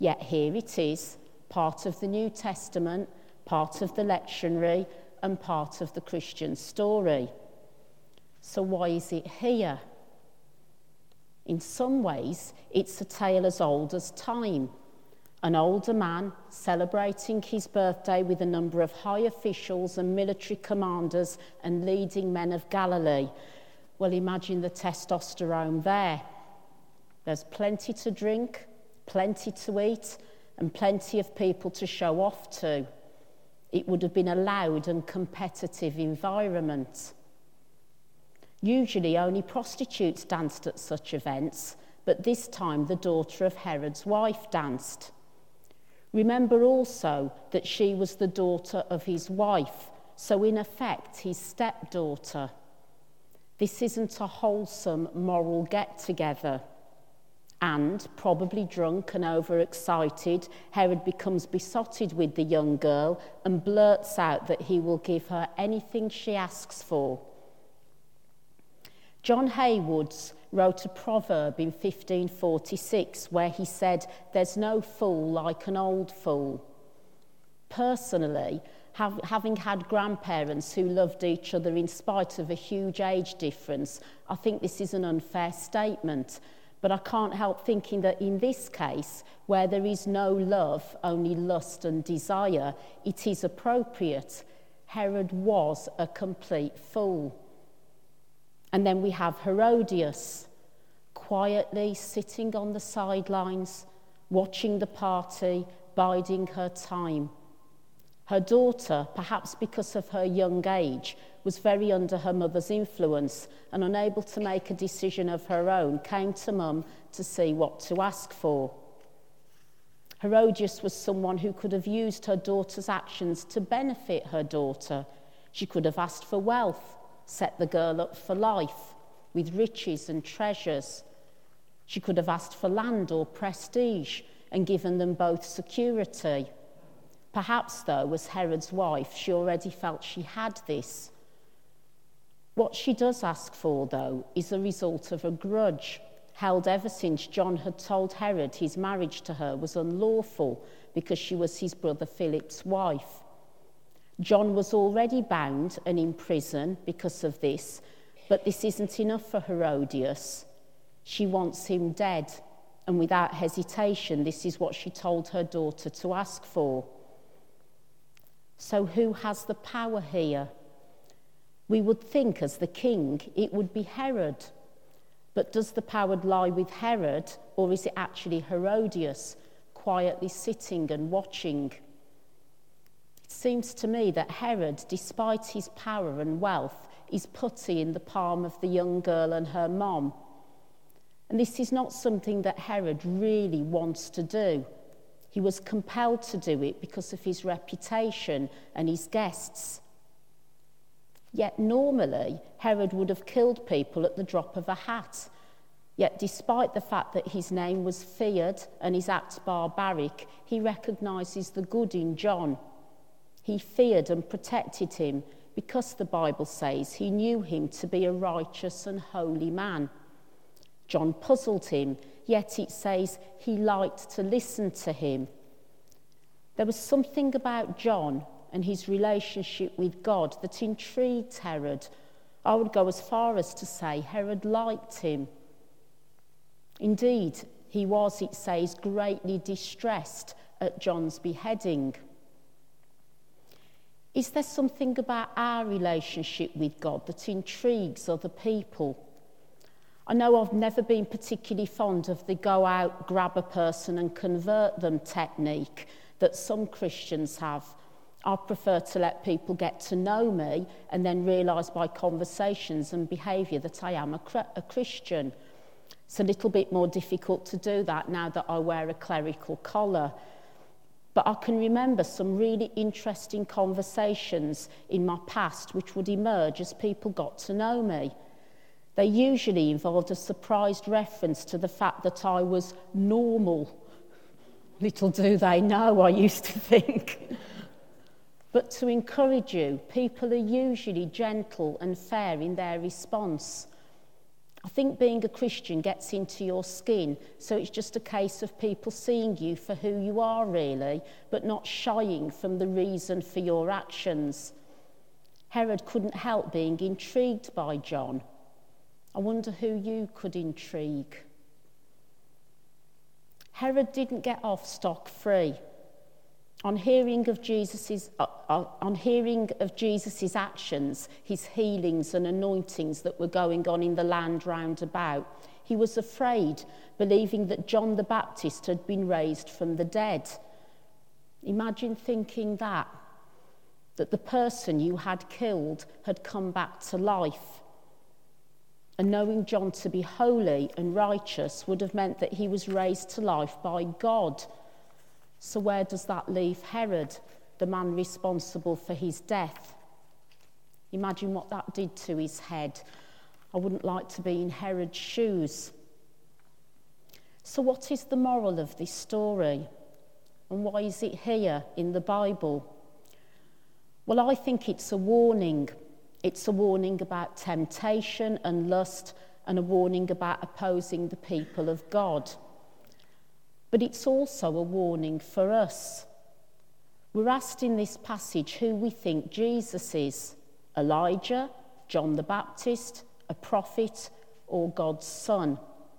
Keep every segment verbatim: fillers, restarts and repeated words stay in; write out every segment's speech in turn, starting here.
Yet here it is, part of the New Testament, part of the lectionary, and part of the Christian story. So why is it here? In some ways, it's a tale as old as time. An older man celebrating his birthday with a number of high officials and military commanders and leading men of Galilee. Well, imagine the testosterone there. There's plenty to drink, plenty to eat, and plenty of people to show off to. It would have been a loud and competitive environment. Usually only prostitutes danced at such events, but this time the daughter of Herod's wife danced. Remember also that she was the daughter of his wife, so in effect his stepdaughter. This isn't a wholesome moral get-together. And, probably drunk and overexcited, Herod becomes besotted with the young girl and blurts out that he will give her anything she asks for. John Haywoods wrote a proverb in fifteen forty-six where he said, "There's no fool like an old fool." Personally, have, having had grandparents who loved each other in spite of a huge age difference, I think this is an unfair statement. But I can't help thinking that in this case, where there is no love, only lust and desire, it is appropriate. Herod was a complete fool. And then we have Herodias, quietly sitting on the sidelines, watching the party, biding her time. Her daughter, perhaps because of her young age, was very under her mother's influence and unable to make a decision of her own, came to mum to see what to ask for. Herodias was someone who could have used her daughter's actions to benefit her daughter. She could have asked for wealth, set the girl up for life with riches and treasures. She could have asked for land or prestige and given them both security. Perhaps, though, as Herod's wife, she already felt she had this. What she does ask for, though, is a result of a grudge, held ever since John had told Herod his marriage to her was unlawful because she was his brother Philip's wife. John was already bound and in prison because of this, but this isn't enough for Herodias. She wants him dead, and without hesitation, this is what she told her daughter to ask for. So who has the power here? We would think as the king it would be Herod. But does the power lie with Herod, or is it actually Herodias, quietly sitting and watching? It seems to me that Herod, despite his power and wealth, is putty in the palm of the young girl and her mom. And this is not something that Herod really wants to do. He was compelled to do it because of his reputation and his guests. Yet normally, Herod would have killed people at the drop of a hat. Yet despite the fact that his name was feared and his acts barbaric, he recognises the good in John. He feared and protected him because the Bible says he knew him to be a righteous and holy man. John puzzled him, yet it says he liked to listen to him. There was something about John and his relationship with God that intrigued Herod. I would go as far as to say Herod liked him. Indeed, he was, it says, greatly distressed at John's beheading. Is there something about our relationship with God that intrigues other people? I know I've never been particularly fond of the go out, grab a person and convert them technique that some Christians have. I prefer to let people get to know me and then realise by conversations and behaviour that I am a, a Christian. It's a little bit more difficult to do that now that I wear a clerical collar. But I can remember some really interesting conversations in my past which would emerge as people got to know me. They usually involved a surprised reference to the fact that I was normal. Little do they know, I used to think. But to encourage you, people are usually gentle and fair in their response. I think being a Christian gets into your skin, so it's just a case of people seeing you for who you are really, but not shying from the reason for your actions. Herod couldn't help being intrigued by John. I wonder who you could intrigue. Herod didn't get off scot-free. On hearing of Jesus's, uh, uh, on hearing of Jesus's actions, his healings and anointings that were going on in the land round about, he was afraid, believing that John the Baptist had been raised from the dead. Imagine thinking that, that the person you had killed had come back to life. And knowing John to be holy and righteous would have meant that he was raised to life by God. So where does that leave Herod, the man responsible for his death? Imagine what that did to his head. I wouldn't like to be in Herod's shoes. So what is the moral of this story? And why is it here in the Bible? Well, I think it's a warning. It's a warning about temptation and lust, and a warning about opposing the people of God. But it's also a warning for us. We're asked in this passage who we think Jesus is: Elijah, John the Baptist, a prophet, or God's son.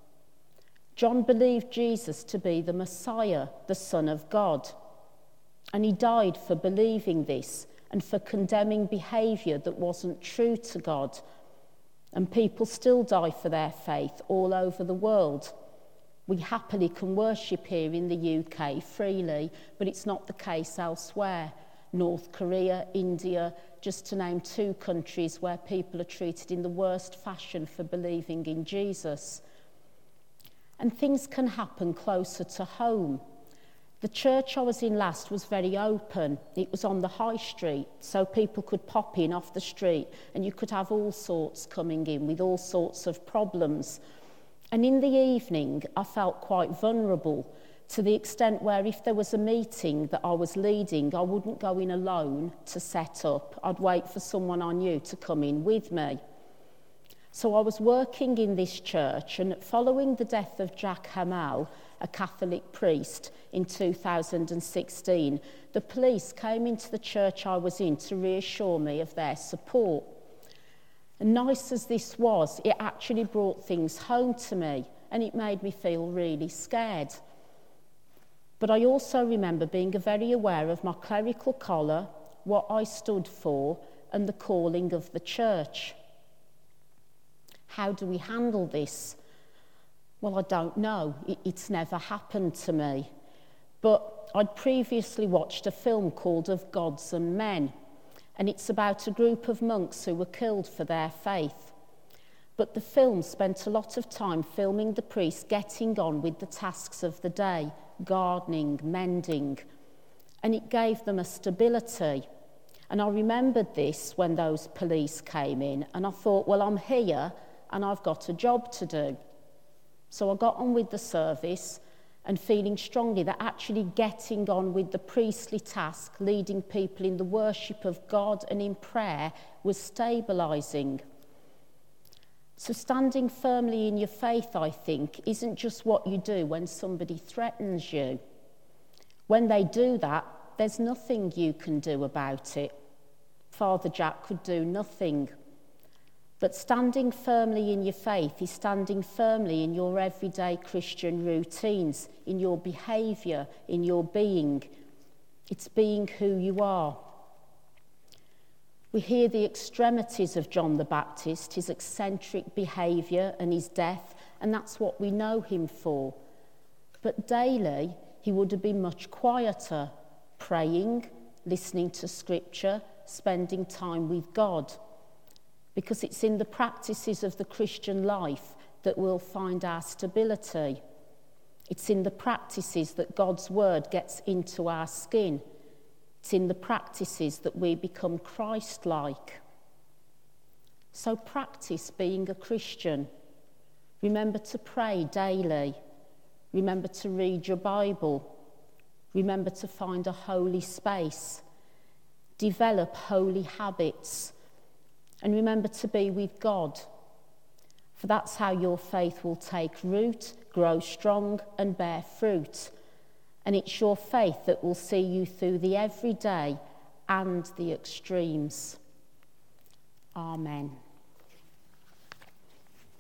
John believed Jesus to be the Messiah, the Son of God. And he died for believing this and for condemning behaviour that wasn't true to God. And people still die for their faith all over the world. We happily can worship here in the U K freely, but it's not the case elsewhere. North Korea, India, just to name two countries where people are treated in the worst fashion for believing in Jesus. And things can happen closer to home. The church I was in last was very open. It was on the high street, so people could pop in off the street, and you could have all sorts coming in with all sorts of problems. And in the evening, I felt quite vulnerable, to the extent where if there was a meeting that I was leading, I wouldn't go in alone to set up. I'd wait for someone I knew to come in with me. So I was working in this church, and following the death of Jack Hamel, a Catholic priest, in two thousand sixteen, the police came into the church I was in to reassure me of their support. And nice as this was, it actually brought things home to me, and it made me feel really scared. But I also remember being very aware of my clerical collar, what I stood for, and the calling of the church. How do we handle this? Well, I don't know. It, it's never happened to me. But I'd previously watched a film called Of Gods and Men, and it's about a group of monks who were killed for their faith. But the film spent a lot of time filming the priests getting on with the tasks of the day, gardening, mending, and it gave them a stability. And I remembered this when those police came in, and I thought, well, I'm here and I've got a job to do. So I got on with the service, and feeling strongly that actually getting on with the priestly task, leading people in the worship of God and in prayer, was stabilising. So standing firmly in your faith, I think, isn't just what you do when somebody threatens you. When they do that, there's nothing you can do about it. Father Jack could do nothing. But standing firmly in your faith is standing firmly in your everyday Christian routines, in your behaviour, in your being. It's being who you are. We hear the extremities of John the Baptist, his eccentric behaviour and his death, and that's what we know him for. But daily, he would have been much quieter, praying, listening to scripture, spending time with God. Because it's in the practices of the Christian life that we'll find our stability. It's in the practices that God's word gets into our skin. It's in the practices that we become Christ-like. So practice being a Christian. Remember to pray daily. Remember to read your Bible. Remember to find a holy space. Develop holy habits. And remember to be with God. For that's how your faith will take root, grow strong and bear fruit. And it's your faith that will see you through the everyday and the extremes. Amen.